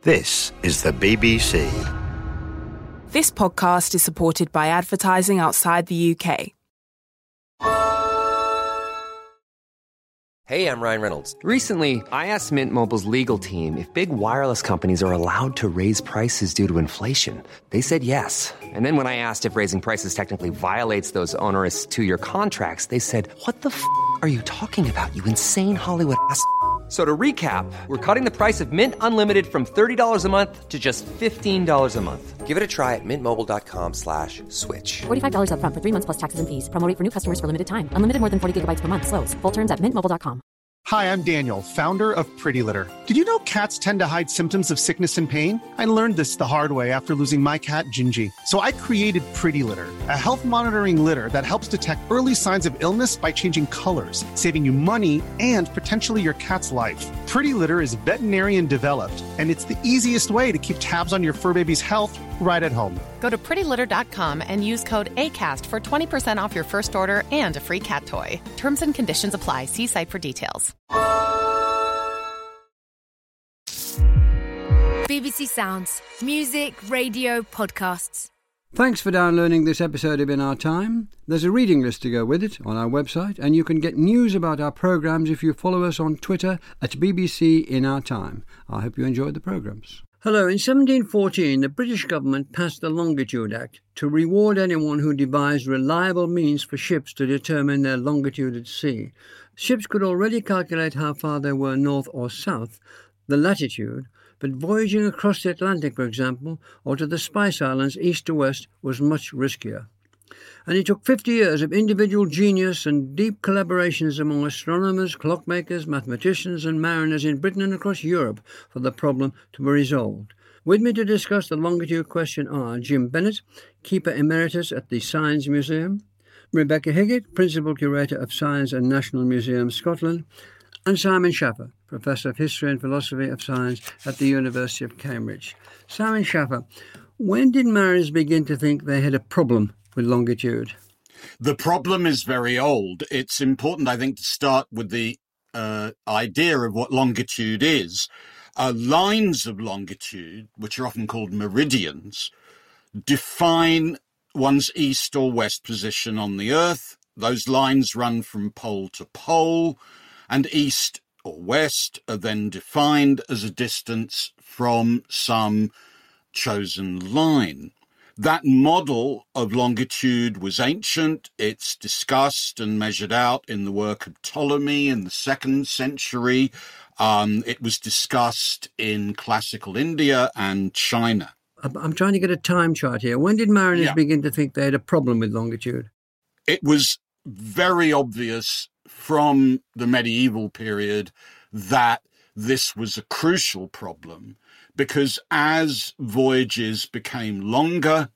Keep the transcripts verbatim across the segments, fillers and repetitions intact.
This is the B B C. This podcast is supported by advertising outside the U K. Hey, I'm Ryan Reynolds. Recently, I asked Mint Mobile's legal team if big wireless companies are allowed to raise prices due to inflation. They said yes. And then when I asked if raising prices technically violates those onerous two-year contracts, they said, what the f*** are you talking about, you insane Hollywood ass f- So to recap, we're cutting the price of Mint Unlimited from thirty dollars a month to just fifteen dollars a month. Give it a try at mintmobile.com slash switch. forty-five dollars up front for three months plus taxes and fees. Promo rate for new customers for limited time. Unlimited more than forty gigabytes per month. Slows full terms at mint mobile dot com. Hi, I'm Daniel, founder of Pretty Litter. Did you know cats tend to hide symptoms of sickness and pain? I learned this the hard way after losing my cat, Gingy. So I created Pretty Litter, a health monitoring litter that helps detect early signs of illness by changing colors, saving you money and potentially your cat's life. Pretty Litter is veterinarian developed, and it's the easiest way to keep tabs on your fur baby's health right at home. Go to pretty litter dot com and use code ACAST for twenty percent off your first order and a free cat toy. Terms and conditions apply. See site for details. B B C Sounds. Music, radio, podcasts. Thanks for downloading this episode of In Our Time. There's a reading list to go with it on our website, and you can get news about our programmes if you follow us on Twitter at B B C In Our Time. I hope you enjoyed the programmes. Hello. In seventeen fourteen, the British government passed the Longitude Act to reward anyone who devised reliable means for ships to determine their longitude at sea. Ships could already calculate how far they were north or south, the latitude, but voyaging across the Atlantic, for example, or to the Spice Islands east to west was much riskier. And it took fifty years of individual genius and deep collaborations among astronomers, clockmakers, mathematicians and mariners in Britain and across Europe for the problem to be resolved. With me to discuss the longitude question are Jim Bennett, Keeper Emeritus at the Science Museum, Rebecca Higgett, Principal Curator of Science and National Museum Scotland, and Simon Schaffer, Professor of History and Philosophy of Science at the University of Cambridge. Simon Schaffer, when did mariners begin to think they had a problem with longitude? The problem is very old. It's important, I think, to start with the uh, idea of what longitude is. Uh, lines of longitude, which are often called meridians, define one's east or west position on the Earth. Those lines run from pole to pole, and east or west are then defined as a distance from some chosen line. That model of longitude was ancient. It's discussed and measured out in the work of Ptolemy in the second century. Um, it was discussed in classical India and China. I'm trying to get a time chart here. When did mariners Yeah. begin to think they had a problem with longitude? It was very obvious from the medieval period that this was a crucial problem, because as voyages became longer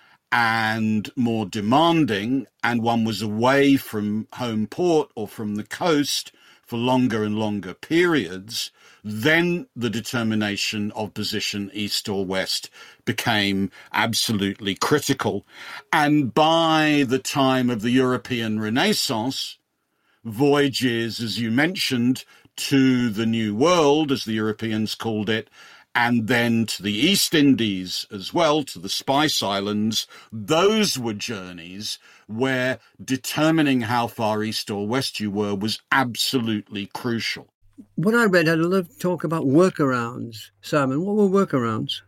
and more demanding, and one was away from home port or from the coast for longer and longer periods, then the determination of position east or west became absolutely critical. And by the time of the European Renaissance, voyages, as you mentioned, to the New World, as the Europeans called it, and then to the East Indies as well, to the Spice Islands, those were journeys where determining how far east or west you were was absolutely crucial. What I read had a lot of talk about workarounds. Simon, what were workarounds?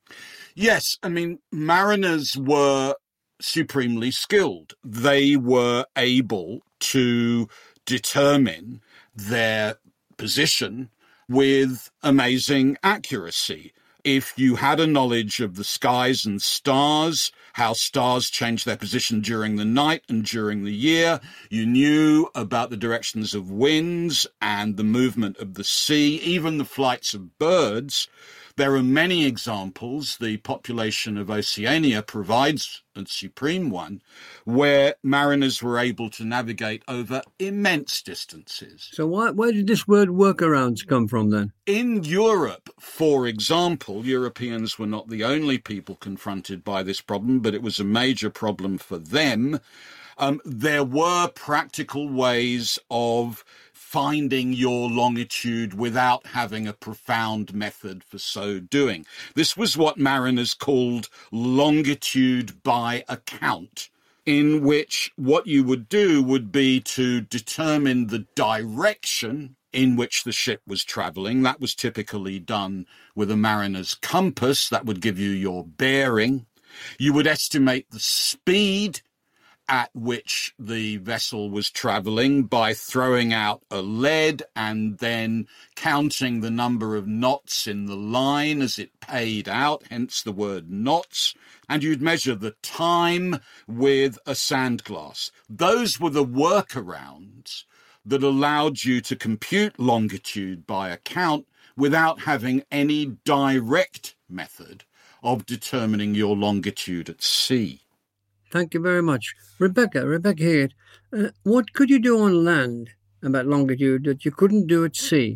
Yes, I mean, mariners were supremely skilled. They were able to determine their position with amazing accuracy. If you had a knowledge of the skies and stars, how stars change their position during the night and during the year, you knew about the directions of winds and the movement of the sea, even the flights of birds. There are many examples, the population of Oceania provides a supreme one, where mariners were able to navigate over immense distances. So why, where did this word workarounds come from then? In Europe, for example, Europeans were not the only people confronted by this problem, but it was a major problem for them. Um, there were practical ways of finding your longitude without having a profound method for so doing. This was what mariners called longitude by account, in which what you would do would be to determine the direction in which the ship was traveling. That was typically done with a mariner's compass. That would give you your bearing. You would estimate the speed at which the vessel was traveling by throwing out a lead and then counting the number of knots in the line as it paid out, hence the word knots. And you'd measure the time with a sand glass. Those were the workarounds that allowed you to compute longitude by account without having any direct method of determining your longitude at sea. Thank you very much. Rebecca, Rebecca here. Uh, what could you do on land about longitude that you couldn't do at sea?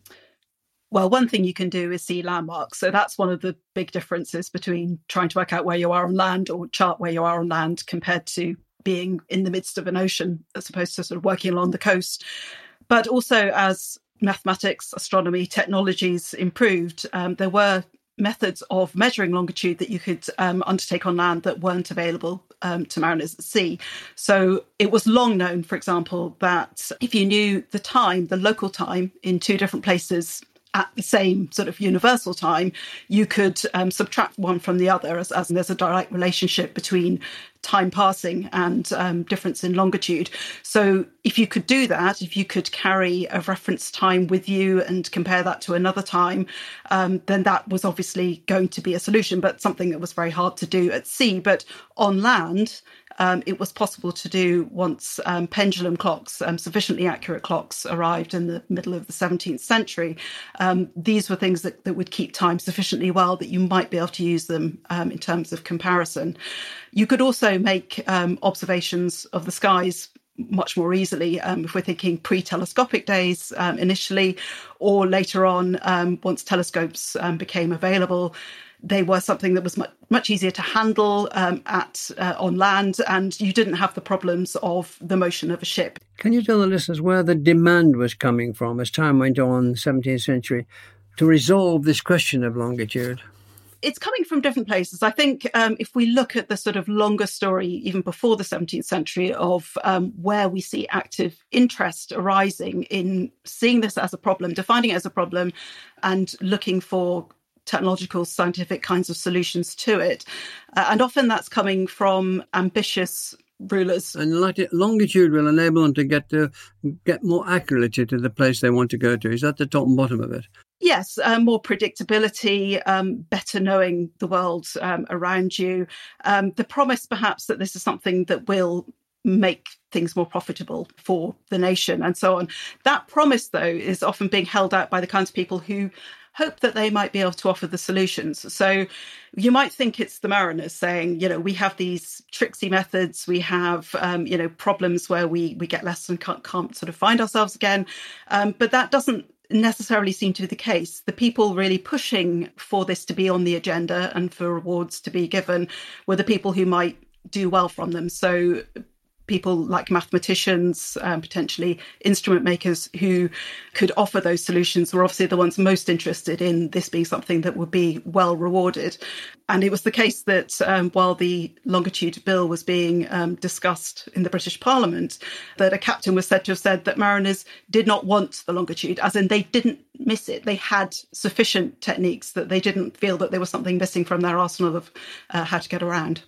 Well, one thing you can do is see landmarks. So that's one of the big differences between trying to work out where you are on land or chart where you are on land compared to being in the midst of an ocean as opposed to sort of working along the coast. But also as mathematics, astronomy, technologies improved, um, there were methods of measuring longitude that you could um, undertake on land that weren't available um, to mariners at sea. So it was long known, for example, that if you knew the time, the local time in two different places at the same sort of universal time, you could um, subtract one from the other as, as there's a direct relationship between time passing and um, difference in longitude. So if you could do that, if you could carry a reference time with you and compare that to another time, um, then that was obviously going to be a solution, but something that was very hard to do at sea. But on land, Um, it was possible to do once um, pendulum clocks, um, sufficiently accurate clocks, arrived in the middle of the seventeenth century. Um, these were things that, that would keep time sufficiently well that you might be able to use them um, in terms of comparison. You could also make um, observations of the skies much more easily um, if we're thinking pre-telescopic days um, initially, or later on, um, once telescopes um, became available. They were something that was much, much easier to handle um, at uh, on land, and you didn't have the problems of the motion of a ship. Can you tell the listeners where the demand was coming from as time went on in the seventeenth century to resolve this question of longitude? It's coming from different places. I think um, if we look at the sort of longer story, even before the seventeenth century, of um, where we see active interest arising in seeing this as a problem, defining it as a problem, and looking for technological, scientific kinds of solutions to it. Uh, and often that's coming from ambitious rulers. And longitude will enable them to get to get more accurately to the place they want to go to. Is that the top and bottom of it? Yes, uh, more predictability, um, better knowing the world um, around you. Um, the promise, perhaps, that this is something that will make things more profitable for the nation and so on. That promise, though, is often being held out by the kinds of people who hope that they might be able to offer the solutions. So you might think it's the mariners saying, you know, we have these tricksy methods, we have, um, you know, problems where we we get less and can't, can't sort of find ourselves again. Um, but that doesn't necessarily seem to be the case. The people really pushing for this to be on the agenda and for rewards to be given were the people who might do well from them. So people like mathematicians, um, potentially instrument makers who could offer those solutions were obviously the ones most interested in this being something that would be well rewarded. And it was the case that um, while the longitude bill was being um, discussed in the British Parliament, that a captain was said to have said that mariners did not want the longitude, as in they didn't miss it. They had sufficient techniques that they didn't feel that there was something missing from their arsenal of uh, how to get around.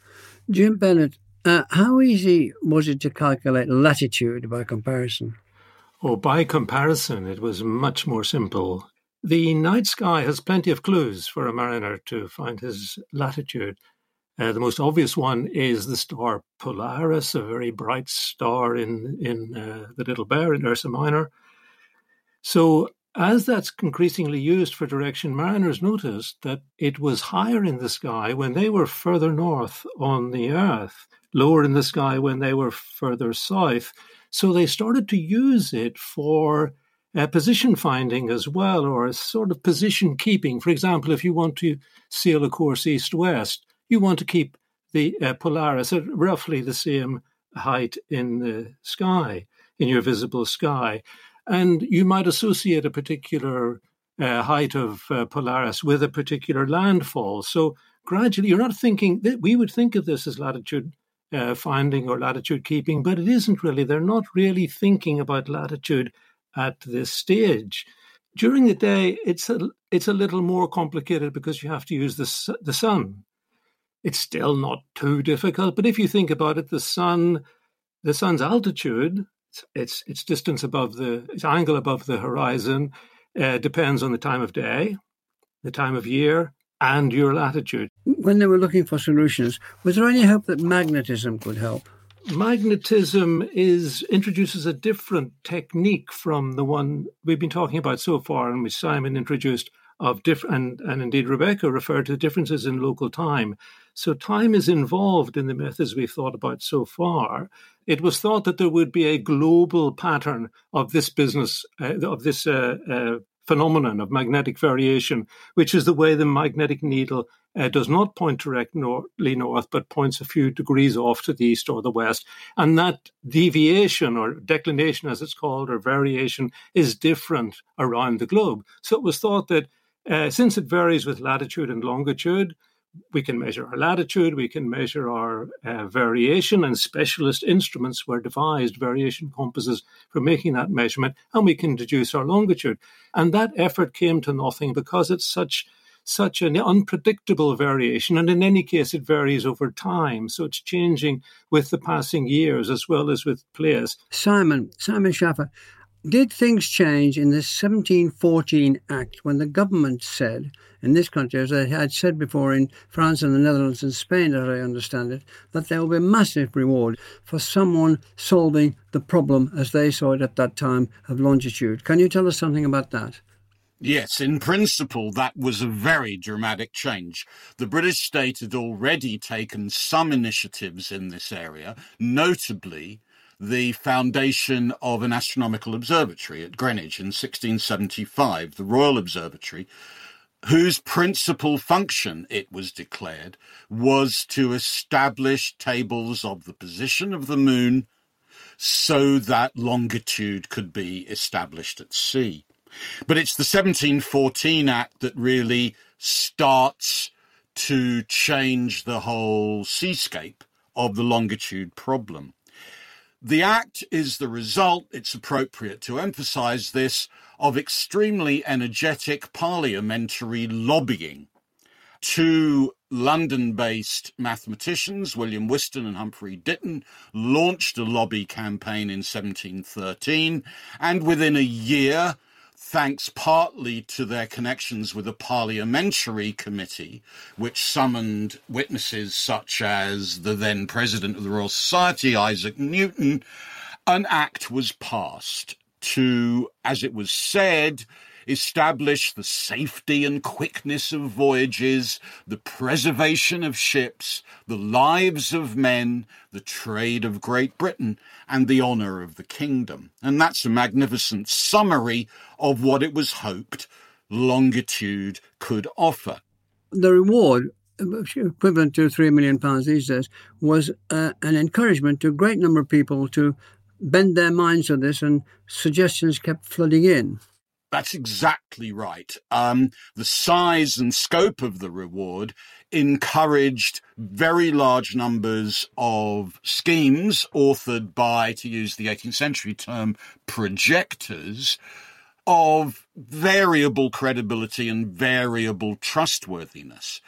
Jim Bennett, Uh, how easy was it to calculate latitude by comparison? Oh, by comparison, it was much more simple. The night sky has plenty of clues for a mariner to find his latitude. Uh, the most obvious one is the star Polaris, a very bright star in, in uh, the Little Bear in Ursa Minor. So as that's increasingly used for direction, mariners noticed that it was higher in the sky when they were further north on the Earth, lower in the sky when they were further south. So they started to use it for uh, position finding as well, or a sort of position keeping. For example, if you want to sail a course east-west, you want to keep the uh, Polaris at roughly the same height in the sky, in your visible sky. And you might associate a particular uh, height of uh, Polaris with a particular landfall. So gradually, you're not thinking, that we would think of this as latitude uh, finding or latitude keeping, but it isn't really. They're not really thinking about latitude at this stage. During the day, it's a, it's a little more complicated because you have to use the, the sun. It's still not too difficult, but if you think about it, the sun, the sun's altitude, its its, its distance above the, its angle above the horizon, uh, depends on the time of day, the time of year, and your latitude. When they were looking for solutions, was there any hope that magnetism could help? Magnetism is introduces a different technique from the one we've been talking about so far, and which Simon introduced, of different, and, and indeed Rebecca referred to differences in local time. So time is involved in the methods we've thought about so far. It was thought that there would be a global pattern of this business, uh, of this uh, uh, phenomenon of magnetic variation, which is the way the magnetic needle uh, does not point directly north, but points a few degrees off to the east or the west. And that deviation, or declination as it's called, or variation, is different around the globe. So it was thought that uh, since it varies with latitude and longitude, we can measure our latitude, we can measure our uh, variation, and specialist instruments were devised, variation compasses, for making that measurement, and we can deduce our longitude. And that effort came to nothing because it's such such an unpredictable variation, and in any case, it varies over time. So it's changing with the passing years as well as with place. Simon, Simon Schaffer, did things change in the seventeen fourteen Act when the government said, in this country, as they had said before in France and the Netherlands and Spain, as I understand it, that there will be a massive reward for someone solving the problem, as they saw it at that time, of longitude? Can you tell us something about that? Yes, in principle, that was a very dramatic change. The British state had already taken some initiatives in this area, notably the foundation of an astronomical observatory at Greenwich in sixteen seventy-five, the Royal Observatory, whose principal function, it was declared, was to establish tables of the position of the moon so that longitude could be established at sea. But it's the seventeen fourteen Act that really starts to change the whole seascape of the longitude problem. The Act is the result, it's appropriate to emphasise this, of extremely energetic parliamentary lobbying. Two London-based mathematicians, William Whiston and Humphrey Ditton, launched a lobby campaign in seventeen thirteen, and within a year, thanks partly to their connections with a parliamentary committee, which summoned witnesses such as the then president of the Royal Society, Isaac Newton, an act was passed to, as it was said, establish the safety and quickness of voyages, the preservation of ships, the lives of men, the trade of Great Britain, and the honour of the kingdom. And that's a magnificent summary of what it was hoped longitude could offer. The reward, equivalent to three million pounds these days, was uh, an encouragement to a great number of people to bend their minds to this, and suggestions kept flooding in. That's exactly right. Um, the size and scope of the reward encouraged very large numbers of schemes authored by, to use the eighteenth century term, projectors, of variable credibility and variable trustworthiness.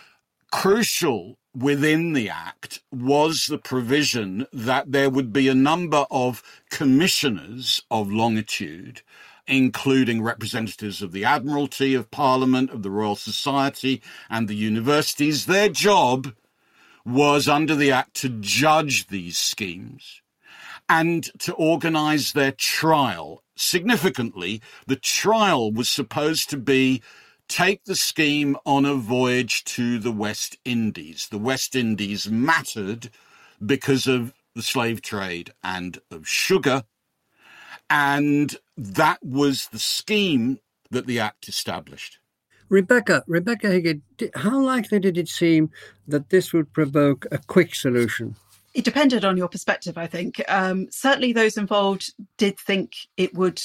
Crucial within the Act was the provision that there would be a number of commissioners of longitude, including representatives of the Admiralty, of Parliament, of the Royal Society, and the universities. Their job was, under the Act, to judge these schemes and to organise their trial. Significantly, the trial was supposed to be take the scheme on a voyage to the West Indies. The West Indies mattered because of the slave trade and of sugar, and that was the scheme that the Act established. Rebecca, Rebecca Higgett, how likely did it seem that this would provoke a quick solution? It depended on your perspective, I think. Um, certainly those involved did think it would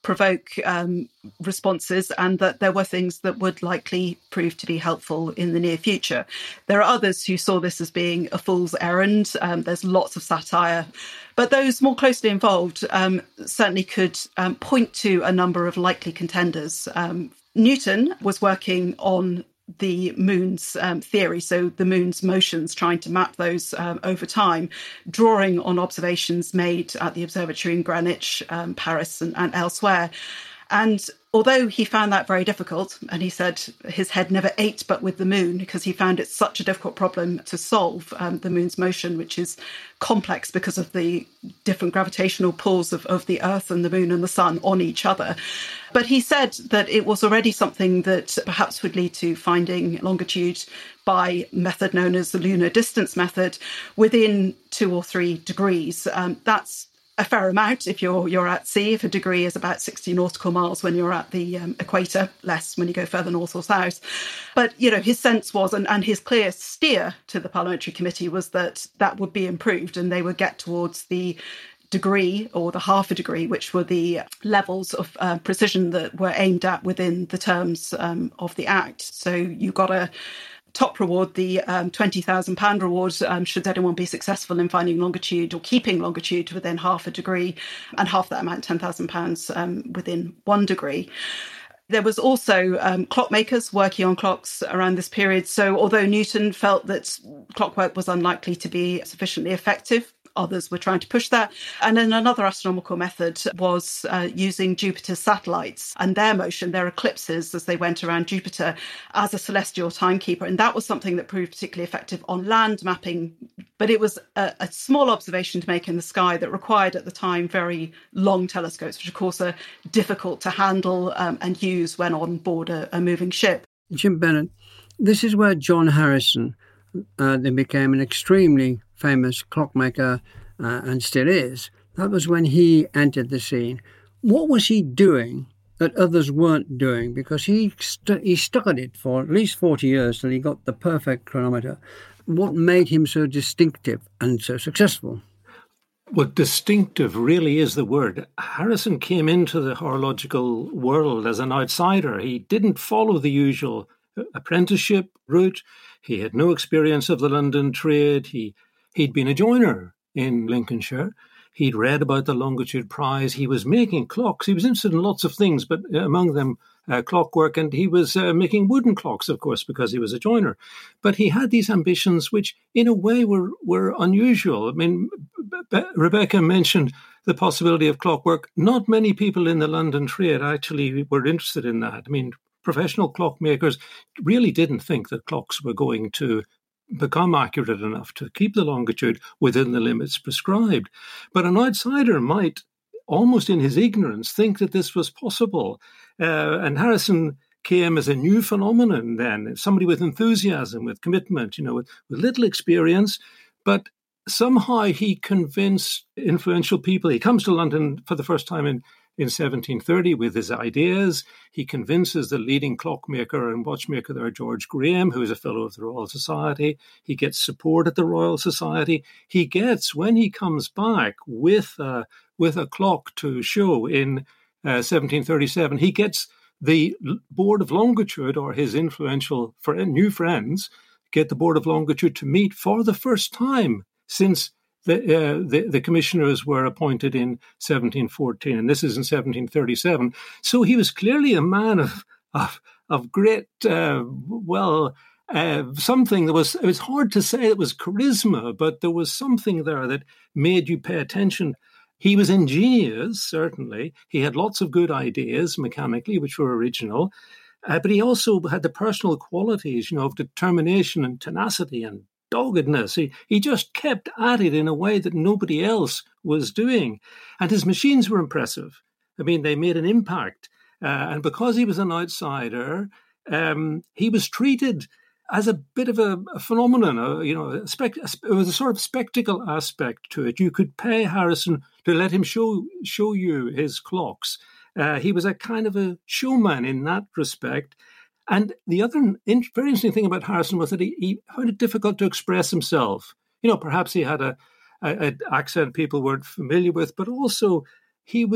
provoke um, responses, and that there were things that would likely prove to be helpful in the near future. There are others who saw this as being a fool's errand. Um, there's lots of satire. But those more closely involved um, certainly could um, point to a number of likely contenders. Um, Newton was working on the moon's um, theory, so the moon's motions, trying to map those um, over time, drawing on observations made at the observatory in Greenwich, um, Paris and, and elsewhere. And although he found that very difficult, and he said his head never ate but with the moon, because he found it such a difficult problem to solve, um, the moon's motion, which is complex because of the different gravitational pulls of, of the Earth and the moon and the sun on each other. But he said that it was already something that perhaps would lead to finding longitude by a method known as the lunar distance method within two or three degrees. Um, that's a fair amount if you're you're at sea. If a degree is about sixty nautical miles when you're at the um, equator, less when you go further north or south. But, you know, his sense was, and, and his clear steer to the parliamentary committee was that that would be improved and they would get towards the degree or the half a degree, which were the levels of uh, precision that were aimed at within the terms um, of the Act. So you got a top reward, the um, twenty thousand pounds reward, um, should anyone be successful in finding longitude or keeping longitude within half a degree, and half that amount, ten thousand pounds, um, within one degree. There was also um, clockmakers working on clocks around this period. So although Newton felt that clockwork was unlikely to be sufficiently effective, others were trying to push that. And then another astronomical method was uh, using Jupiter's satellites and their motion, their eclipses as they went around Jupiter, as a celestial timekeeper. And that was something that proved particularly effective on land mapping. But it was a, a small observation to make in the sky that required at the time very long telescopes, which of course are difficult to handle um, and use when on board a, a moving ship. Jim Bennett, this is where John Harrison uh, then became an extremely famous clockmaker uh, and still is. That was when he entered the scene. What was he doing that others weren't doing? Because he st- he studied for at least forty years till he got the perfect chronometer. What made him so distinctive and so successful? Well, distinctive really is the word. Harrison came into the horological world as an outsider. He didn't follow the usual apprenticeship route. He had no experience of the London trade. He He'd been a joiner in Lincolnshire. He'd read about the Longitude Prize. He was making clocks. He was interested in lots of things, but among them uh, clockwork. And he was uh, making wooden clocks, of course, because he was a joiner. But he had these ambitions, which in a way were, were unusual. I mean, Be- Rebecca mentioned the possibility of clockwork. Not many people in the London trade actually were interested in that. I mean, professional clockmakers really didn't think that clocks were going to become accurate enough to keep the longitude within the limits prescribed. But an outsider might, almost in his ignorance, think that this was possible. Uh, and Harrison came as a new phenomenon then, somebody with enthusiasm, with commitment, you know, with, with little experience, but somehow he convinced influential people. He comes to London for the first time in In seventeen thirty, with his ideas. He convinces the leading clockmaker and watchmaker there, George Graham, who is a fellow of the Royal Society. He gets support at the Royal Society. He gets, when he comes back with, uh, with a clock to show in uh, seventeen thirty-seven, he gets the Board of Longitude, or his influential friend, new friends, get the Board of Longitude to meet for the first time since The, uh, the the commissioners were appointed in seventeen fourteen, and this is in seventeen thirty-seven. So he was clearly a man of of, of great, uh, well, uh, something that was, it was hard to say it was charisma, but there was something there that made you pay attention. He was ingenious, certainly. He had lots of good ideas mechanically, which were original, uh, but he also had the personal qualities, you know, of determination and tenacity and doggedness. He, he just kept at it in a way that nobody else was doing. And his machines were impressive. I mean, they made an impact. Uh, and because he was an outsider, um, he was treated as a bit of a, a phenomenon. A, you know, a spec, a, it was a sort of spectacle aspect to it. You could pay Harrison to let him show show you his clocks. Uh, he was a kind of a showman in that respect. And the other in, very interesting thing about Harrison was that he, he found it difficult to express himself. You know, perhaps he had a, a, a accent people weren't familiar with, but also he was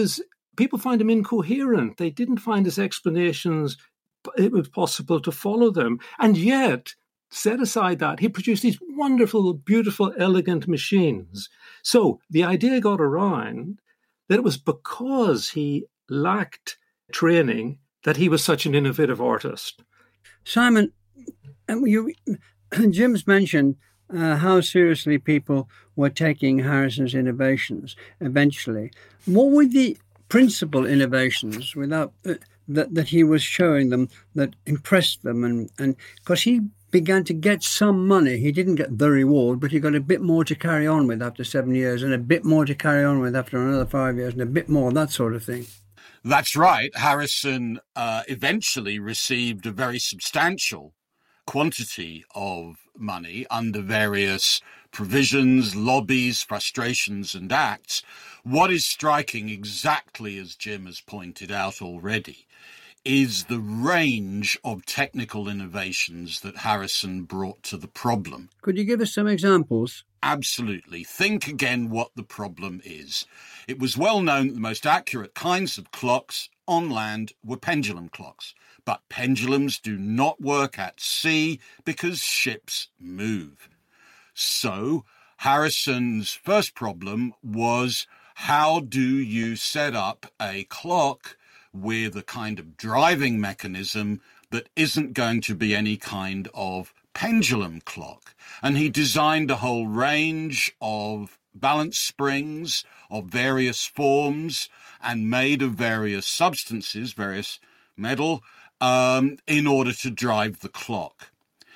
people find him incoherent. They didn't find his explanations, it was possible to follow them. And yet, set aside that, he produced these wonderful, beautiful, elegant machines. So the idea got around that it was because he lacked training that he was such an innovative artist. Simon, you, Jim's mentioned uh, how seriously people were taking Harrison's innovations eventually. What were the principal innovations without uh, that, that he was showing them that impressed them? And and because he began to get some money. He didn't get the reward, but he got a bit more to carry on with after seven years and a bit more to carry on with after another five years and a bit more, that sort of thing. That's right. Harrison uh, eventually received a very substantial quantity of money under various provisions, lobbies, frustrations, and acts. What is striking, exactly as Jim has pointed out already, is the range of technical innovations that Harrison brought to the problem. Could you give us some examples? Absolutely. Think again what the problem is. It was well known that the most accurate kinds of clocks on land were pendulum clocks. But pendulums do not work at sea because ships move. So Harrison's first problem was, how do you set up a clock with a kind of driving mechanism that isn't going to be any kind of pendulum clock? And he designed a whole range of balance springs of various forms and made of various substances, various metal, um, in order to drive the clock.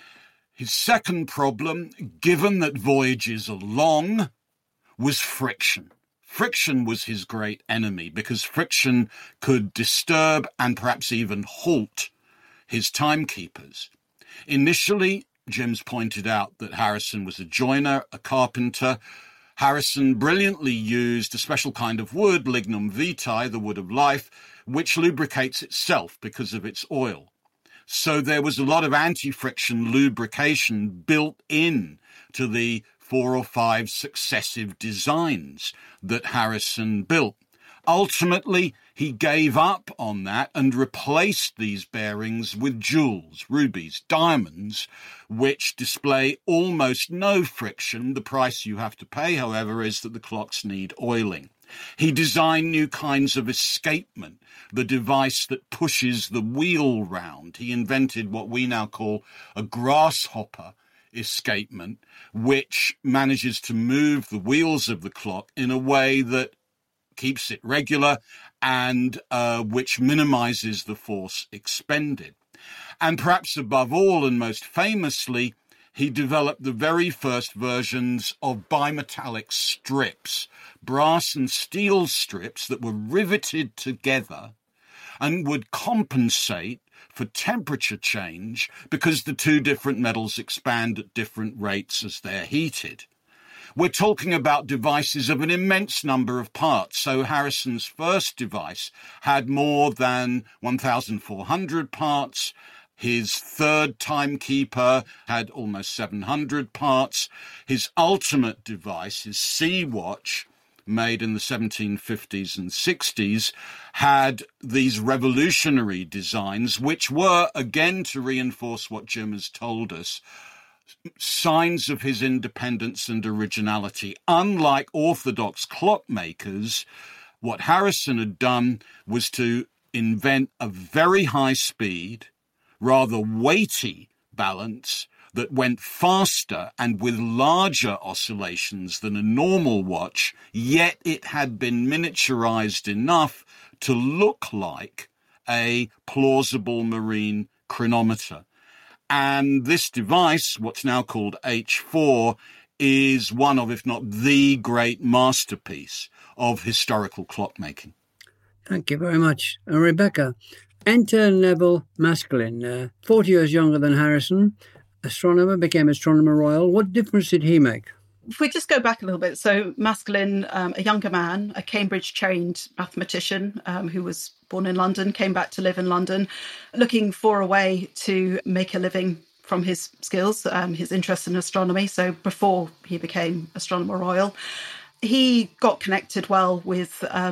His second problem, given that voyages are long, was friction. Friction was his great enemy because friction could disturb and perhaps even halt his timekeepers. Initially, Jim's pointed out that Harrison was a joiner, a carpenter. Harrison brilliantly used a special kind of wood, lignum vitae, the wood of life, which lubricates itself because of its oil. So there was a lot of anti-friction lubrication built in to the four or five successive designs that Harrison built. Ultimately, he gave up on that and replaced these bearings with jewels, rubies, diamonds, which display almost no friction. The price you have to pay, however, is that the clocks need oiling. He designed new kinds of escapement, the device that pushes the wheel round. He invented what we now call a grasshopper escapement, which manages to move the wheels of the clock in a way that keeps it regular and uh, which minimizes the force expended. And perhaps above all and most famously, he developed the very first versions of bimetallic strips, brass and steel strips that were riveted together and would compensate for temperature change because the two different metals expand at different rates as they're heated. We're talking about devices of an immense number of parts. So Harrison's first device had more than one thousand four hundred parts. His third timekeeper had almost seven hundred parts. His ultimate device, his sea watch, made in the seventeen fifties and sixties, had these revolutionary designs, which were, again, to reinforce what Jim has told us, signs of his independence and originality. Unlike orthodox clockmakers, what Harrison had done was to invent a very high speed, rather weighty balance that went faster and with larger oscillations than a normal watch, yet it had been miniaturized enough to look like a plausible marine chronometer. And this device, what's now called H four, is one of, if not the great masterpiece of historical clockmaking. Thank you very much. Uh, Rebecca, enter Neville Maskelyne, uh, forty years younger than Harrison, astronomer, became Astronomer Royal. What difference did he make? If we just go back a little bit, so Maskelyne, um, a younger man, a Cambridge-trained mathematician um, who was born in London, came back to live in London, looking for a way to make a living from his skills, um, his interest in astronomy. So before he became Astronomer Royal, he got connected well with um,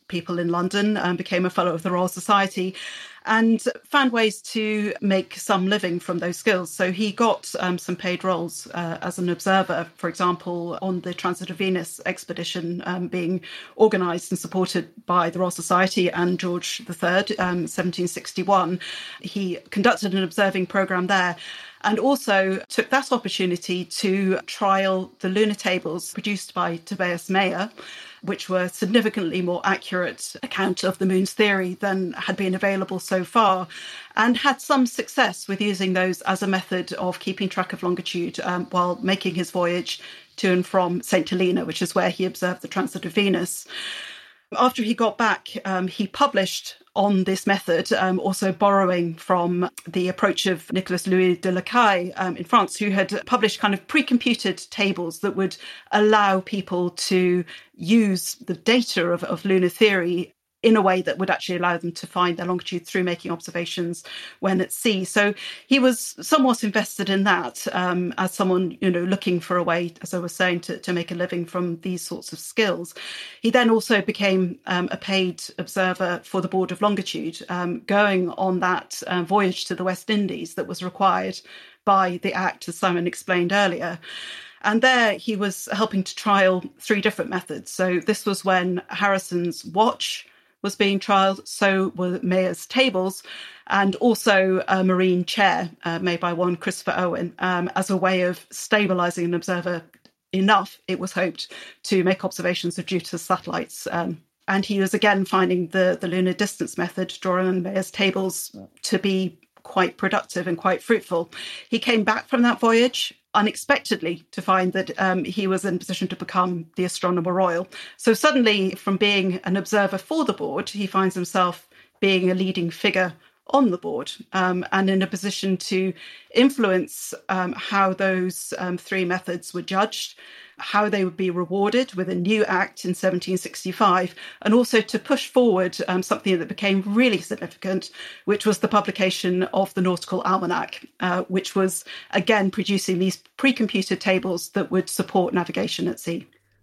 people in London, um, became a Fellow of the Royal Society, and found ways to make some living from those skills. So he got um, some paid roles uh, as an observer, for example, on the Transit of Venus expedition um, being organised and supported by the Royal Society and George the Third, um, seventeen sixty-one. He conducted an observing programme there, and also took that opportunity to trial the lunar tables produced by Tobias Mayer, which were a significantly more accurate account of the moon's theory than had been available so far, and had some success with using those as a method of keeping track of longitude um, while making his voyage to and from Saint Helena, which is where he observed the transit of Venus. After he got back, um, he published on this method, um, also borrowing from the approach of Nicolas Louis de Lacaille um, in France, who had published kind of pre-computed tables that would allow people to use the data of, of lunar theory in a way that would actually allow them to find their longitude through making observations when at sea. So he was somewhat invested in that um, as someone, you know, looking for a way, as I was saying, to, to make a living from these sorts of skills. He then also became um, a paid observer for the Board of Longitude, um, going on that uh, voyage to the West Indies that was required by the Act, as Simon explained earlier. And there he was helping to trial three different methods. So this was when Harrison's watch was being trialled, so were Mayer's tables, and also a marine chair uh, made by one Christopher Owen um, as a way of stabilising an observer enough, it was hoped, to make observations of Jupiter's satellites. Um, and he was again finding the, the lunar distance method, drawing on Mayer's tables, to be quite productive and quite fruitful. He came back from that voyage unexpectedly to find that um, he was in a position to become the Astronomer Royal. So suddenly, from being an observer for the board, he finds himself being a leading figure on the board um, and in a position to influence um, how those um, three methods were judged, how they would be rewarded with a new act in seventeen sixty-five, and also to push forward um, something that became really significant, which was the publication of the Nautical Almanac, uh, which was, again, producing these pre-computed tables that would support navigation at sea.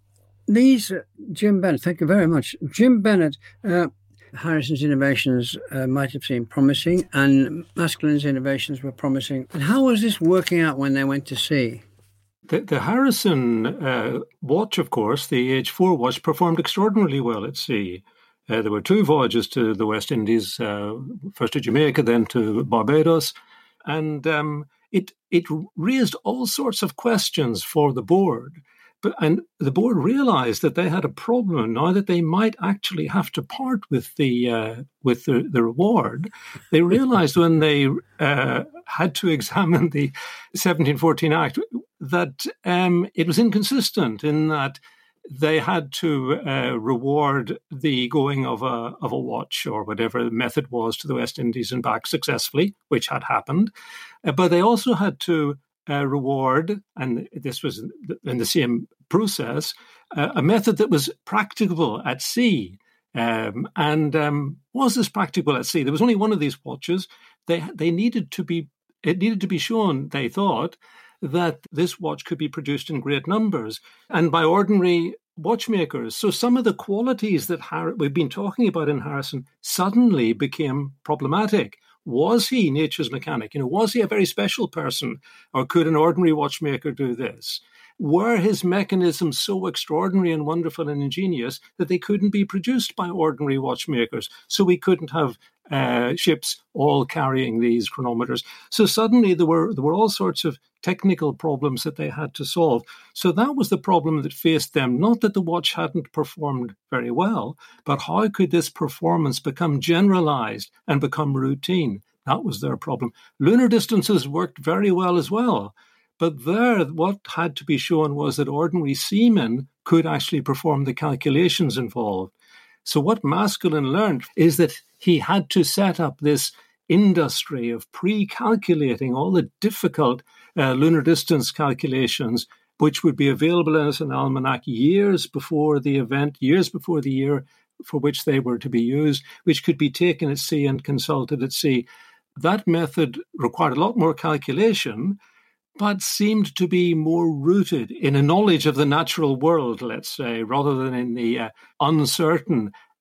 These, uh, Jim Bennett, thank you very much. Jim Bennett, uh, Harrison's innovations uh, might have seemed promising, and Maskelyne's innovations were promising. And how was this working out when they went to sea? The, the Harrison uh, watch, of course, the H four watch, performed extraordinarily well at sea. Uh, there were two voyages to the West Indies, uh, first to Jamaica, then to Barbados. And um, it it raised all sorts of questions for the board. But, and the board realised that they had a problem now, that they might actually have to part with the uh, with the, the reward. They realised when they uh, had to examine the seventeen fourteen Act that um, it was inconsistent in that they had to uh, reward the going of a of a watch or whatever the method was to the West Indies and back successfully, which had happened, uh, but they also had to Uh, reward, and this was in the same process, uh, a method that was practicable at sea. Um, and um, was this practicable at sea? There was only one of these watches. They they needed to be. It needed to be shown, they thought, that this watch could be produced in great numbers and by ordinary watchmakers. So some of the qualities that Har- we've been talking about in Harrison suddenly became problematic. Was he nature's mechanic? You know, was he a very special person, or could an ordinary watchmaker do this? Were his mechanisms so extraordinary and wonderful and ingenious that they couldn't be produced by ordinary watchmakers? So we couldn't have uh, ships all carrying these chronometers. So suddenly there were there were all sorts of technical problems that they had to solve. So that was the problem that faced them. Not that the watch hadn't performed very well, but how could this performance become generalized and become routine? That was their problem. Lunar distances worked very well as well. But there, what had to be shown was that ordinary seamen could actually perform the calculations involved. So what Maskelyne learned is that he had to set up this industry of pre-calculating all the difficult uh, lunar distance calculations, which would be available as an almanac years before the event, years before the year for which they were to be used, which could be taken at sea and consulted at sea. That method required a lot more calculation, but seemed to be more rooted in a knowledge of the natural world, let's say, rather than in the uh, uncertain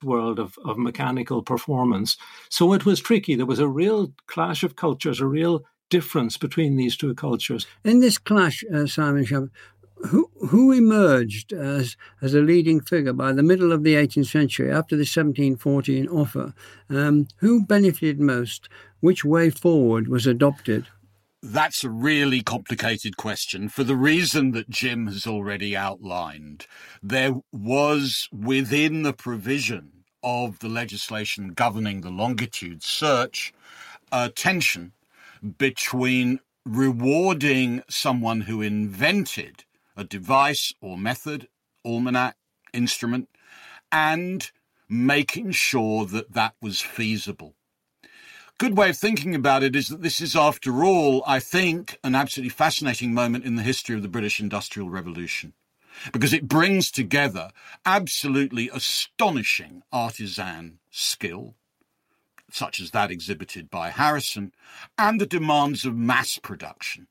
world of, of mechanical performance. So it was tricky. There was a real clash of cultures, a real difference between these two cultures. In this clash, uh, Simon Schaber, who who emerged as as a leading figure by the middle of the eighteenth century after the seventeen fourteen offer? Um, who benefited most? Which way forward was adopted? That's a really complicated question for the reason that Jim has already outlined. There was within the provision of the legislation governing the longitude search a tension between rewarding someone who invented a device or method, almanac, instrument, and making sure that that was feasible. Good way of thinking about it is that this is, after all, I think, an absolutely fascinating moment in the history of the British Industrial Revolution, because it brings together absolutely astonishing artisan skill, such as that exhibited by Harrison, and the demands of mass production,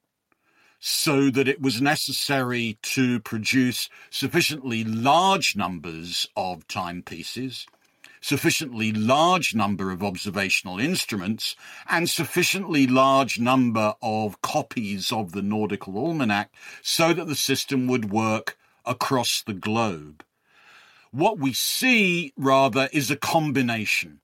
so that it was necessary to produce sufficiently large numbers of timepieces, sufficiently large number of observational instruments, and sufficiently large number of copies of the Nautical Almanac so that the system would work across the globe. What we see, rather, is a combination.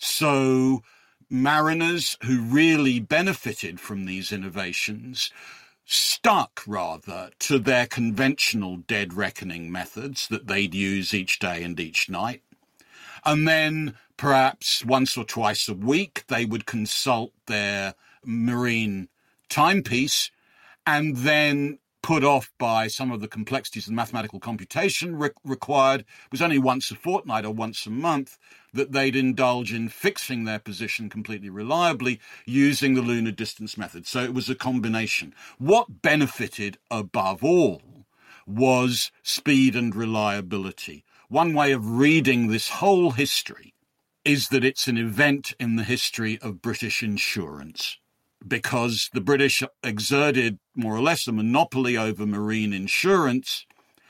So mariners who really benefited from these innovations stuck, rather, to their conventional dead reckoning methods that they'd use each day and each night. And then perhaps once or twice a week, they would consult their marine timepiece, and then, put off by some of the complexities of mathematical computation re- required, it was only once a fortnight or once a month that they'd indulge in fixing their position completely reliably using the lunar distance method. So it was a combination. What benefited above all was speed and reliability. One way of reading this whole history is that it's an event in the history of British insurance, because the British exerted more or less a monopoly over marine insurance,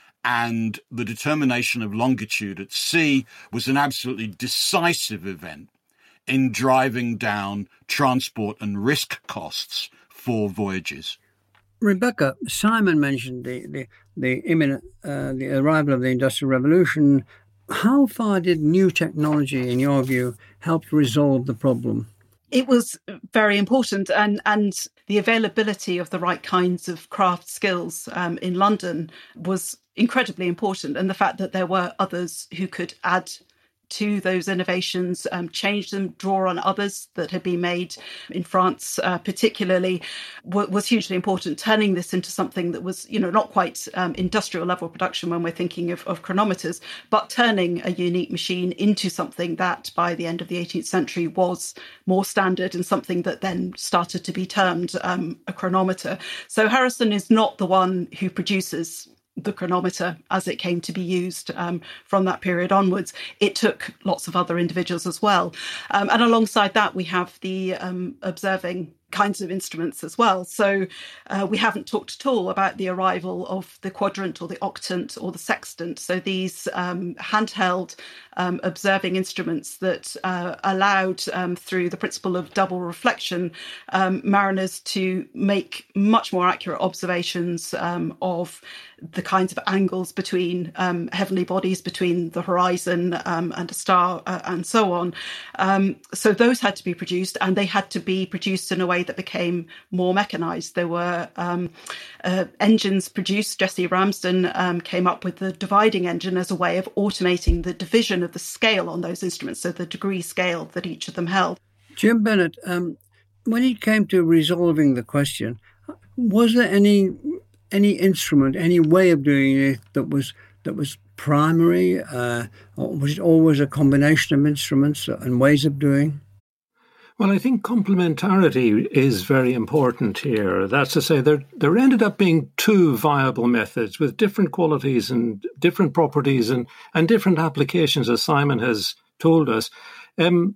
and the determination of longitude at sea was an absolutely decisive event in driving down transport and risk costs for voyages. Rebecca, Simon mentioned the the the imminent uh, the arrival of the Industrial Revolution. How far did new technology, in your view, help resolve the problem? It was very important, and, and the availability of the right kinds of craft skills um, in London was incredibly important, and the fact that there were others who could add to those innovations, um, change them, draw on others that had been made in France, uh, particularly, w- was hugely important. Turning this into something that was, you know, not quite um, industrial level production when we're thinking of, of chronometers, but turning a unique machine into something that by the end of the eighteenth century was more standard and something that then started to be termed um, a chronometer. So Harrison is not the one who produces the chronometer as it came to be used um, from that period onwards. It took lots of other individuals as well. Um, and alongside that, we have the um, observing kinds of instruments as well. So uh, we haven't talked at all about the arrival of the quadrant or the octant or the sextant. So these um, handheld um, observing instruments that uh, allowed, um, through the principle of double reflection, um, mariners to make much more accurate observations um, of the kinds of angles between um, heavenly bodies, between the horizon um, and a star, uh, and so on. Um, so those had to be produced, and they had to be produced in a way that became more mechanized. There were um, uh, engines produced. Jesse Ramsden um, came up with the dividing engine as a way of automating the division of the scale on those instruments, so the degree scale that each of them held. Jim Bennett, um, when it came to resolving the question, was there any any instrument, any way of doing it that was that was primary? Uh, or was it always a combination of instruments and ways of doing? Well, I think complementarity is very important here. That's to say, there there ended up being two viable methods with different qualities and different properties and, and different applications, as Simon has told us. Um,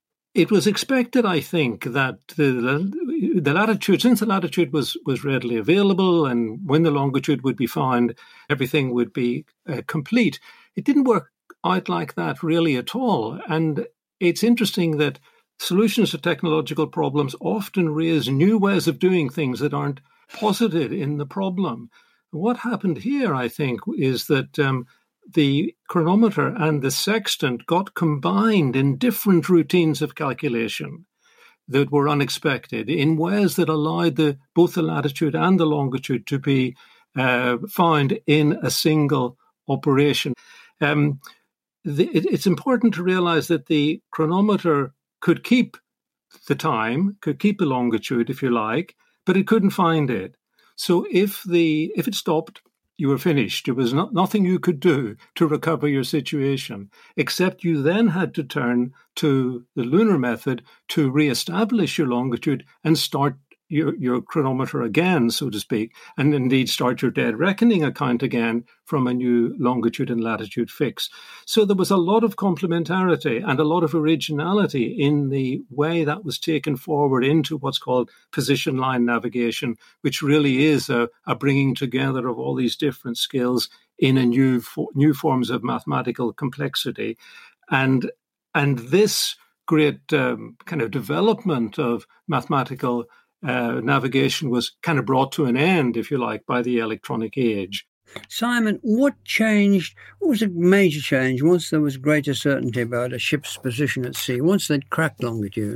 it was expected, I think, that the, the latitude, since the latitude was, was readily available and when the longitude would be found, everything would be uh, complete. It didn't work out like that really at all. And it's interesting that solutions to technological problems often raise new ways of doing things that aren't posited in the problem. What happened here, I think, is that um, the chronometer and the sextant got combined in different routines of calculation that were unexpected in ways that allowed the, both the latitude and the longitude to be uh, found in a single operation. Um, the, it, it's important to realize that the chronometer could keep the time, could keep the longitude, if you like, but it couldn't find it. So if the if it stopped, you were finished. There was not, nothing you could do to recover your situation, except you then had to turn to the lunar method to reestablish your longitude and start your, your chronometer again, so to speak, and indeed start your dead reckoning account again from a new longitude and latitude fix. So there was a lot of complementarity and a lot of originality in the way that was taken forward into what's called position line navigation, which really is a, a bringing together of all these different skills in a new for, new forms of mathematical complexity. And, and this great um, kind of development of mathematical Uh, navigation was kind of brought to an end, if you like, by the electronic age. Simon, what changed? What was a major change once there was greater certainty about a ship's position at sea, once they'd cracked longitude?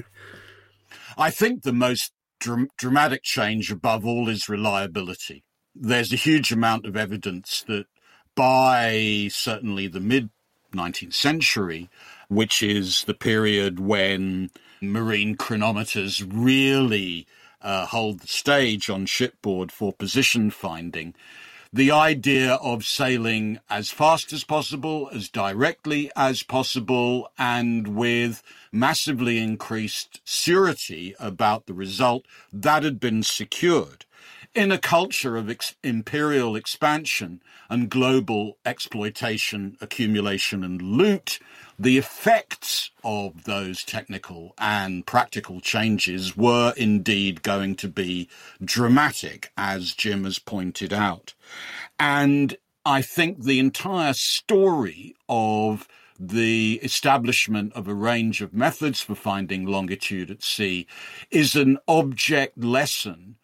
I think the most dr- dramatic change above all is reliability. There's a huge amount of evidence that by certainly the mid-nineteenth century, which is the period when marine chronometers really Uh, hold the stage on shipboard for position finding, the idea of sailing as fast as possible, as directly as possible, and with massively increased surety about the result, that had been secured. In a culture of ex- imperial expansion and global exploitation, accumulation, and loot, the effects of those technical and practical changes were indeed going to be dramatic, as Jim has pointed out. And I think the entire story of the establishment of a range of methods for finding longitude at sea is an object lesson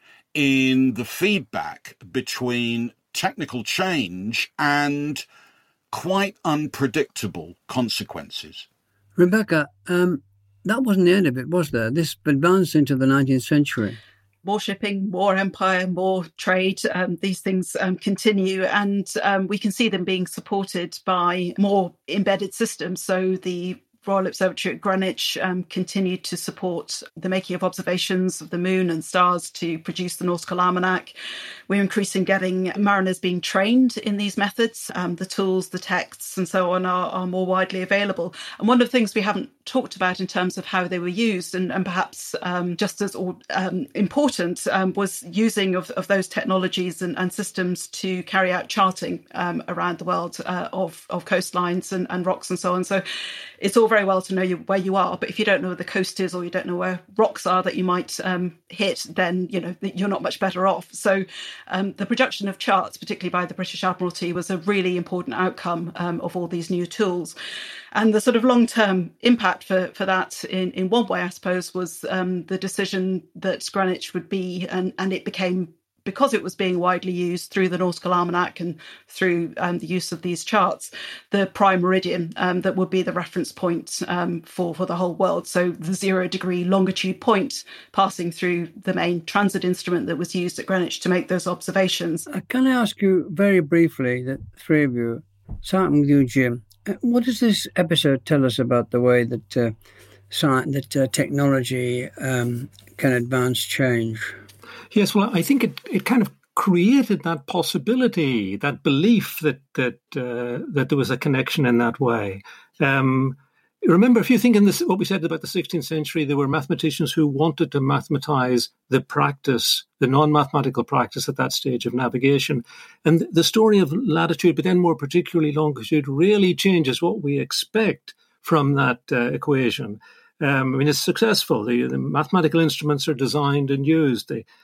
in the feedback between technical change and quite unpredictable consequences. Rebecca, um, that wasn't the end of it, was there? This advanced into the nineteenth century. More shipping, more empire, more trade. Um, these things um, continue, and um, we can see them being supported by more embedded systems. So the Royal Observatory at Greenwich um, continued to support the making of observations of the moon and stars to produce the Nautical Almanac. We're increasing getting mariners being trained in these methods. Um, the tools, the texts and so on are, are more widely available. And one of the things we haven't talked about in terms of how they were used, and, and perhaps um, just as um, important, um, was using of, of those technologies and, and systems to carry out charting um, around the world uh, of, of coastlines and, and rocks and so on. So it's all very well to know you, where you are, but if you don't know where the coast is or you don't know where rocks are that you might um, hit, then you know you're not much better off. So um, the production of charts, particularly by the British Admiralty, was a really important outcome um, of all these new tools. And the sort of long-term impact for, for that in, in one way, I suppose, was um, the decision that Greenwich would be, and, and it became, because it was being widely used through the Nautical Almanac and through um, the use of these charts, the prime meridian um, that would be the reference point um, for, for the whole world. So the zero degree longitude point passing through the main transit instrument that was used at Greenwich to make those observations. Uh, can I ask you very briefly, the three of you, starting with you, Jim, uh, what does this episode tell us about the way that, uh, science, that uh, technology um, can advance change? Yes, well, I think it, it kind of created that possibility, that belief that that uh, that there was a connection in that way. Um, remember, if you think in this, what we said about the sixteenth century, there were mathematicians who wanted to mathematize the practice, the non-mathematical practice at that stage of navigation. And the story of latitude, but then more particularly longitude, really changes what we expect from that uh, equation. Um, I mean, it's successful. The, the mathematical instruments are designed and used. They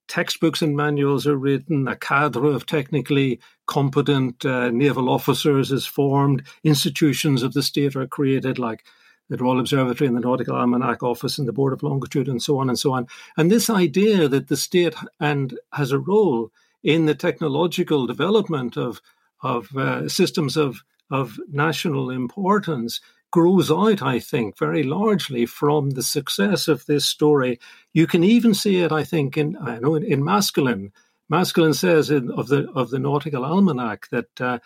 textbooks and manuals are written, a cadre of technically competent uh, naval officers is formed, institutions of the state are created, like the Royal Observatory and the Nautical Almanac Office and the Board of Longitude and so on and so on. And this idea that the state and has a role in the technological development of of uh, systems of, of national importance grows out, I think, very largely from the success of this story. You can even see it, I think, in I know in, in Maskelyne. Maskelyne says in, of the of the Nautical Almanac that uh,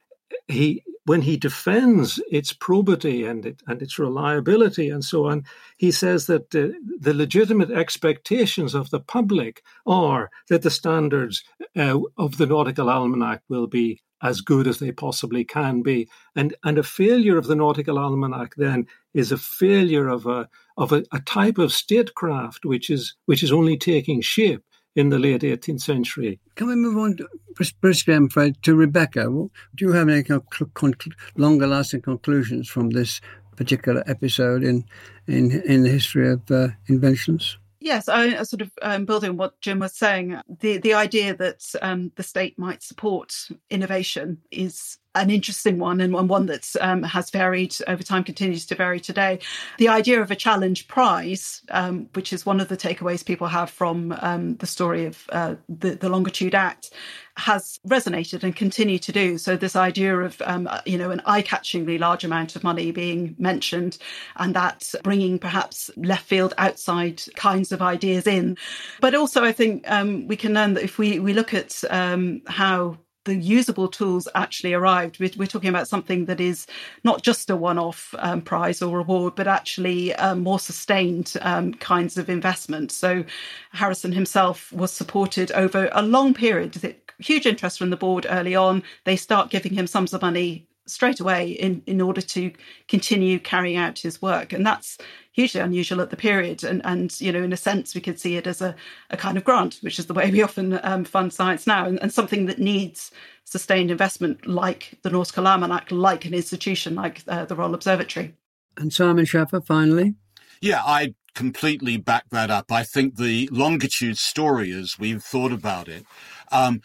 he, when he defends its probity and it, and its reliability and so on, he says that uh, the legitimate expectations of the public are that the standards uh, of the Nautical Almanac will be as good as they possibly can be, and and a failure of the Nautical Almanac then is a failure of a of a, a type of statecraft which is which is only taking shape in the late eighteenth century. Can we move on, to, briskly, I'm afraid, to Rebecca? Do you have any conc- longer-lasting conclusions from this particular episode in in, in the history of uh, inventions? Yes, I, I sort of um, building on what Jim was saying, the, the idea that um, the state might support innovation is an interesting one, and one that um, has varied over time, continues to vary today. The idea of a challenge prize, um, which is one of the takeaways people have from um, the story of uh, the, the Longitude Act, has resonated and continue to do. So this idea of, um, you know, an eye-catchingly large amount of money being mentioned, and that bringing perhaps left field, outside kinds of ideas in. But also I think um, we can learn that if we, we look at um, how the usable tools actually arrived, we're, we're talking about something that is not just a one-off um, prize or reward, but actually um, more sustained um, kinds of investment. So Harrison himself was supported over a long period. Huge interest from the board early on. They start giving him sums of money straight away in, in order to continue carrying out his work. And that's hugely unusual at the period. And, and you know, in a sense, we could see it as a, a kind of grant, which is the way we often um, fund science now, and, and something that needs sustained investment, like the Nautical Almanac, like an institution like uh, the Royal Observatory. And Simon Schaffer, finally? Yeah, I completely back that up. I think the Longitude story, as we've thought about it, um,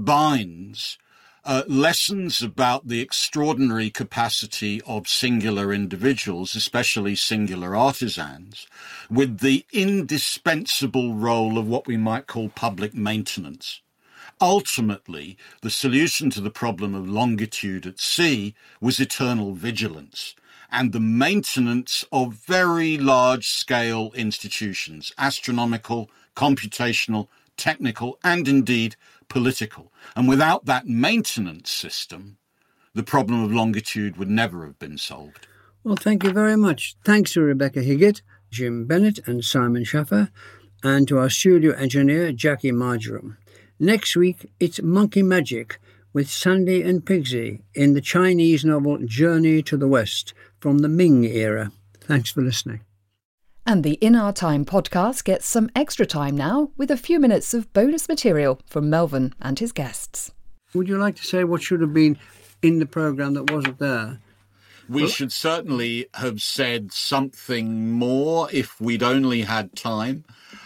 combines Uh, lessons about the extraordinary capacity of singular individuals, especially singular artisans, with the indispensable role of what we might call public maintenance. Ultimately, the solution to the problem of longitude at sea was eternal vigilance and the maintenance of very large-scale institutions, astronomical, computational, technical, and indeed political. And without that maintenance system, the problem of longitude would never have been solved. Well, thank you very much. Thanks to Rebecca Higgett, Jim Bennett and Simon Schaffer, and to our studio engineer, Jackie Marjoram. Next week, it's Monkey Magic with Sandy and Pigsy in the Chinese novel Journey to the West from the Ming era. Thanks for listening. And the In Our Time podcast gets some extra time now with a few minutes of bonus material from Melvyn and his guests. Would you like to say what should have been in the programme that wasn't there? We well, should certainly have said something more, if we'd only had time,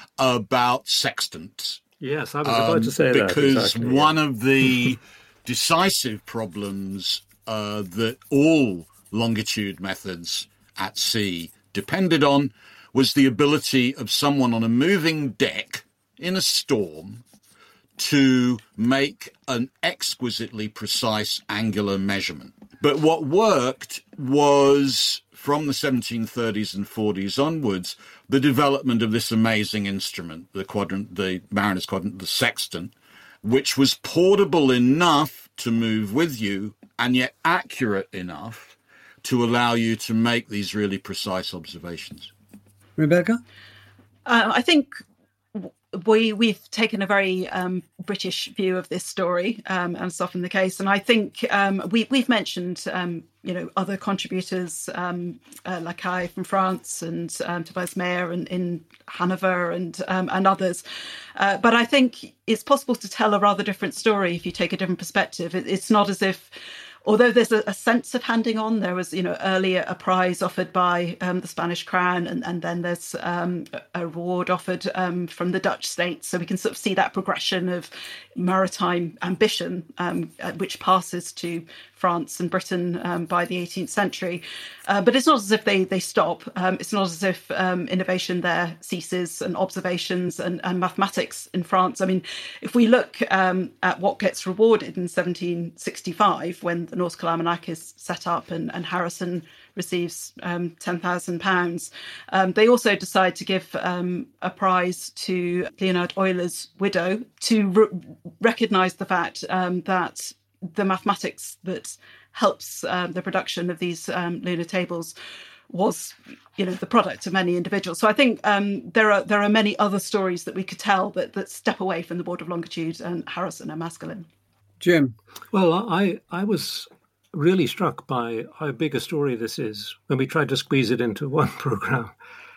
about sextants. Yes, I was about um, to say that. Because exactly, one yeah. of the decisive problems uh, that all longitude methods at sea depended on was the ability of someone on a moving deck in a storm to make an exquisitely precise angular measurement. But what worked was, from the seventeen thirties and forties onwards, the development of this amazing instrument, the quadrant, the mariner's quadrant, the sextant, which was portable enough to move with you and yet accurate enough to allow you to make these really precise observations. Rebecca? Uh, I think we, we've taken a very um, British view of this story, um, and it's often the case. And I think um, we, we've mentioned, um, you know, other contributors, um, uh, Lacaille from France and um, Tobias Mayer in, in Hanover and, um, and others. Uh, but I think it's possible to tell a rather different story if you take a different perspective. It, it's not as if although there's a, a sense of handing on, there was, you know, earlier a prize offered by um, the Spanish crown, and, and then there's um, a reward offered um, from the Dutch state. So we can sort of see that progression of maritime ambition, um, which passes to France and Britain um, by the eighteenth century. Uh, but it's not as if they, they stop. Um, it's not as if um, innovation there ceases, and observations and, and mathematics in France. I mean, if we look um, at what gets rewarded in seventeen sixty-five, when the Nautical Almanac is set up and, and Harrison receives um, ten thousand pounds, um, they also decide to give um, a prize to Leonhard Euler's widow to re- recognise the fact um, that the mathematics that helps um, the production of these um, lunar tables was, you know, the product of many individuals. So I think um, there are there are many other stories that we could tell that, that step away from the Board of Longitude and Harrison and Maskelyne. Jim? Well, I, I was really struck by how big a story this is when we tried to squeeze it into one programme.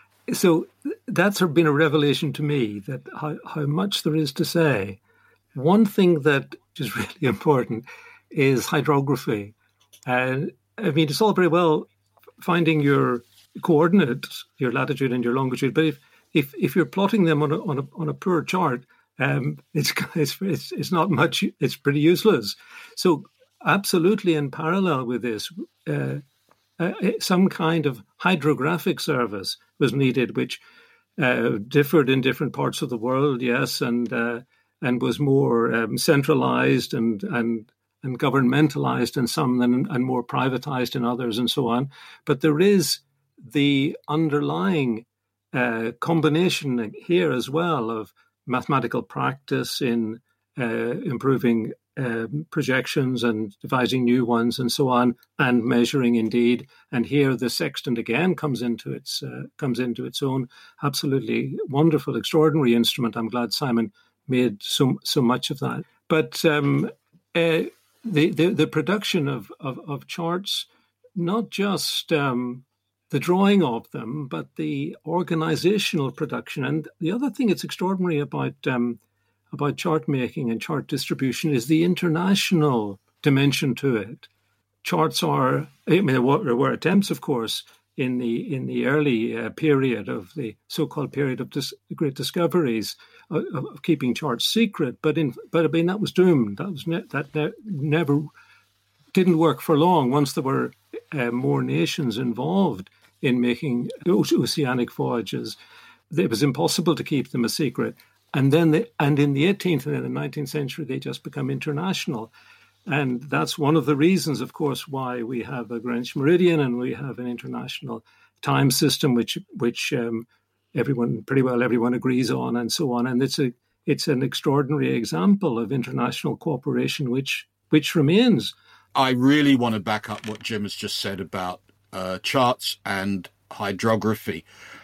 So that's been a revelation to me, that how, how much there is to say. One thing that is really important is hydrography. And I mean, it's all very well finding your coordinates, your latitude and your longitude, but if if, if you're plotting them on a on a on a poor chart, um, it's it's it's it's not much. It's pretty useless. So, absolutely, in parallel with this, uh, uh, some kind of hydrographic service was needed, which uh, differed in different parts of the world. Yes, and. Uh, and was more um, centralized and, and and governmentalized in some and, and more privatized in others and so on. But there is the underlying uh, combination here as well of mathematical practice in uh, improving uh, projections and devising new ones and so on, and measuring indeed. And here the sextant again comes into its uh, comes into its own. Absolutely wonderful, extraordinary instrument. I'm glad Simon made so so much of that. But um, uh, the, the the production of, of, of charts, not just um, the drawing of them, but the organizational production. And the other thing that's extraordinary about um, about chart making and chart distribution is the international dimension to it. Charts are, I mean, there were, there were attempts, of course, in the in the early uh, period of the so-called period of dis- great discoveries uh, of keeping charts secret, but in but I mean that was doomed. That was ne- that ne- never didn't work for long. Once there were uh, more nations involved in making oceanic voyages, it was impossible to keep them a secret. And then they, and in the eighteenth and in the nineteenth century, they just become international. And that's one of the reasons, of course, why we have a Greenwich Meridian and we have an international time system, which which um, everyone pretty well everyone agrees on, and so on. And it's a it's an extraordinary example of international cooperation, which which remains. I really want to back up what Jim has just said about uh, charts and hydrography.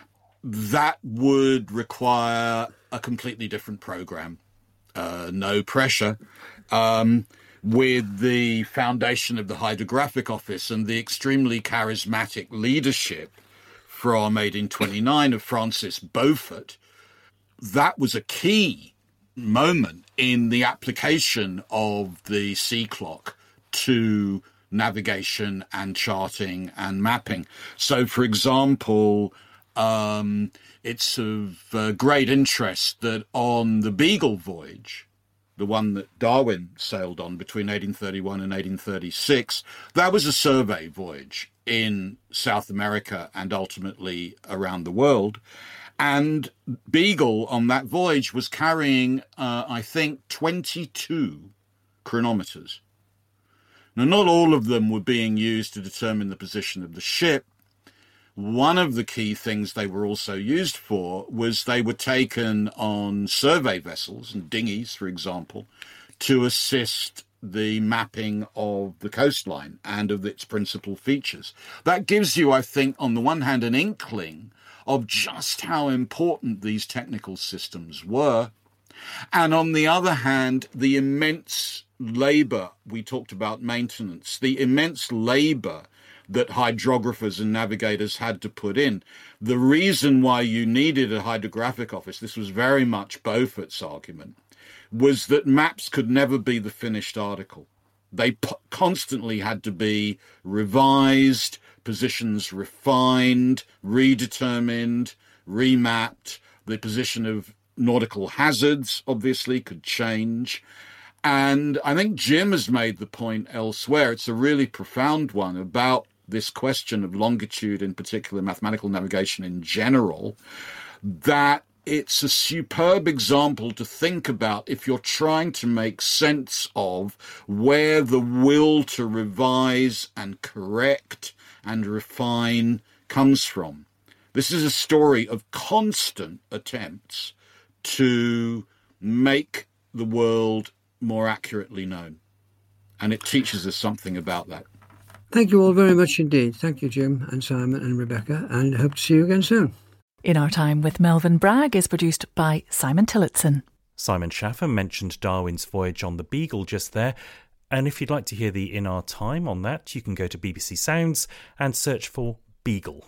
That would require a completely different program. Uh, no pressure. Um, with the foundation of the Hydrographic Office and the extremely charismatic leadership from eighteen twenty-nine of Francis Beaufort, that was a key moment in the application of the sea clock to navigation and charting and mapping. So, for example, um, it's of uh, great interest that on the Beagle voyage, the one that Darwin sailed on between eighteen thirty-one and eighteen thirty-six, that was a survey voyage in South America and ultimately around the world. And Beagle on that voyage was carrying, uh, I think, twenty-two chronometers. Now, not all of them were being used to determine the position of the ship. One of the key things they were also used for was they were taken on survey vessels and dinghies, for example, to assist the mapping of the coastline and of its principal features. That gives you, I think, on the one hand, an inkling of just how important these technical systems were. And on the other hand, the immense labor, we talked about maintenance, the immense labor that hydrographers and navigators had to put in. The reason why you needed a hydrographic office, this was very much Beaufort's argument, was that maps could never be the finished article. They p- constantly had to be revised, positions refined, redetermined, remapped. The position of nautical hazards, obviously, could change. And I think Jim has made the point elsewhere. It's a really profound one about this question of longitude, in particular mathematical navigation in general, that it's a superb example to think about if you're trying to make sense of where the will to revise and correct and refine comes from. This is a story of constant attempts to make the world more accurately known. And it teaches us something about that. Thank you all very much indeed. Thank you, Jim and Simon and Rebecca, and hope to see you again soon. In Our Time with Melvyn Bragg is produced by Simon Tillotson. Simon Schaffer mentioned Darwin's voyage on the Beagle just there, and if you'd like to hear the In Our Time on that, you can go to B B C Sounds and search for Beagle.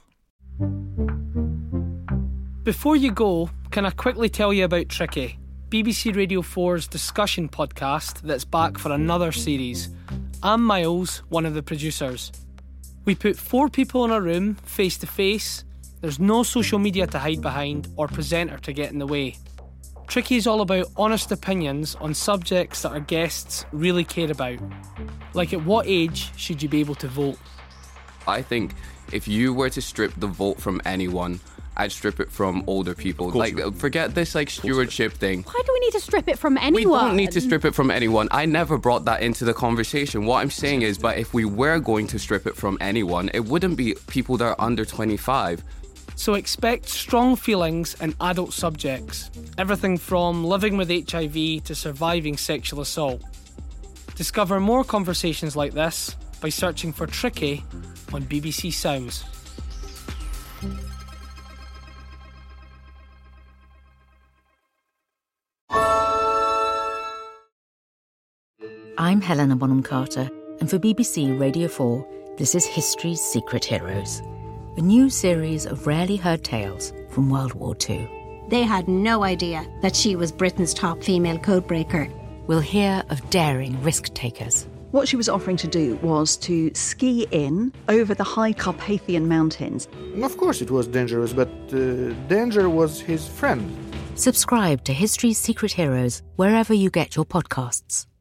Before you go, can I quickly tell you about Tricky, B B C Radio four's discussion podcast that's back for another series. I'm Miles, one of the producers. We put four people in a room, face to face. There's no social media to hide behind or presenter to get in the way. Tricky is all about honest opinions on subjects that our guests really care about. Like at what age should you be able to vote? I think if you were to strip the vote from anyone, I'd strip it from older people. Like, forget this like stewardship thing. Why do we need to strip it from anyone? We don't need to strip it from anyone. I never brought that into the conversation. What I'm saying is, but if we were going to strip it from anyone, it wouldn't be people that are under twenty-five. So expect strong feelings in adult subjects. Everything from living with H I V to surviving sexual assault. Discover more conversations like this by searching for Tricky on B B C Sounds. I'm Helena Bonham Carter, and for B B C Radio four, this is History's Secret Heroes, a new series of rarely heard tales from World War Two. They had no idea that she was Britain's top female codebreaker. We'll hear of daring risk-takers. What she was offering to do was to ski in over the high Carpathian Mountains. Of course it was dangerous, but uh, danger was his friend. Subscribe to History's Secret Heroes wherever you get your podcasts.